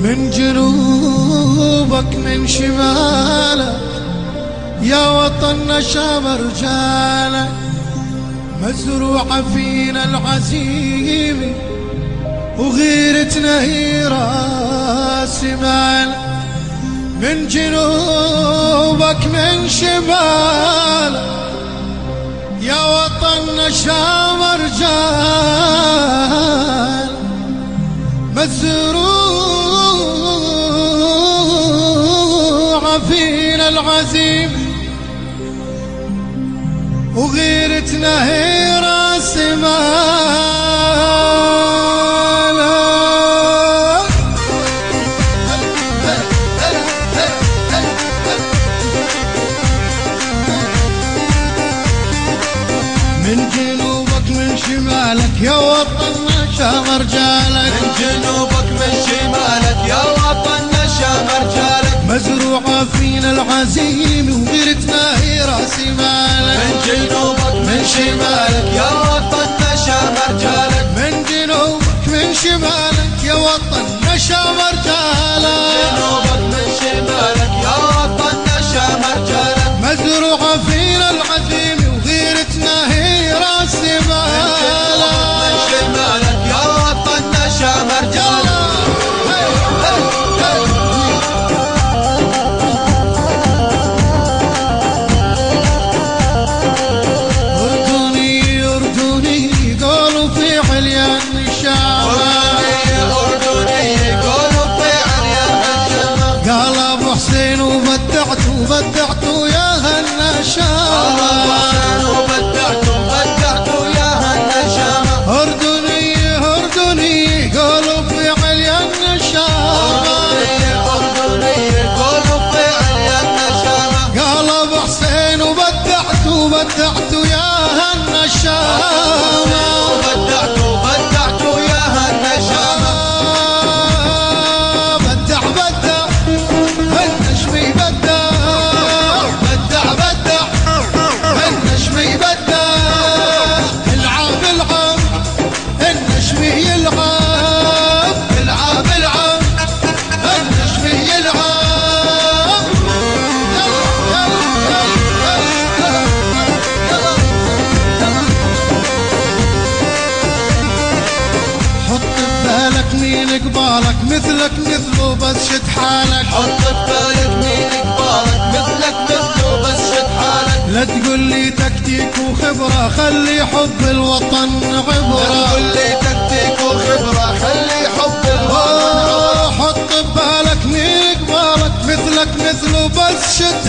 من جنوبك من شمالك يا وطننا شام رجالك، مزروعة فينا العزيمة وغيرتنا هي راس مالك. من جنوبك من شمالك يا وطننا شام رجال، مزروعة فينا العزيمة وغيرتنا هي راس مالك. من جنوبك من شمالك يا وطننا شام رجالك، من جنوبك من شمالك يا وطننا شام رجالك، مزروعة فينا العزيمة وغيرتنا هي راس مالك. من جنوبك من شمالك يا وطننا شام رجالك، من جنوبك من شمالك يا وطننا شام رجالك، جنوبك من شمالك يا وطننا شام رجالك، مزروعة فينا العزيمة وغيرتنا هي راس مالك. من شمالك يا وطننا شام رجالك. بدعتوا يا هالنشامة، بدعتوا يا هالنشامة، أردني أردني قولوا في عليا النشامة، أردني قولوا في عليا النشامة، قلب حسين وبدعتوا يا هالنشامة، بدعتوا يا هالنشامة، بدع النشمي بدع النشمي بدع العاب النشمي يلعب العاب النشمي يلعب. حط ببالك مين قبالك مثلك مثله بس شد حالك، حط ببالك مين قبالك مثلك مثله بس شد حالك، لا تقول لي تكتيك وخبرة خلي حب الوطن عبرة، لا تقول لي تكتيك وخبرة خلي حب الوطن عبرة. حط ببالك مين قبالك مثلك مثله بس شد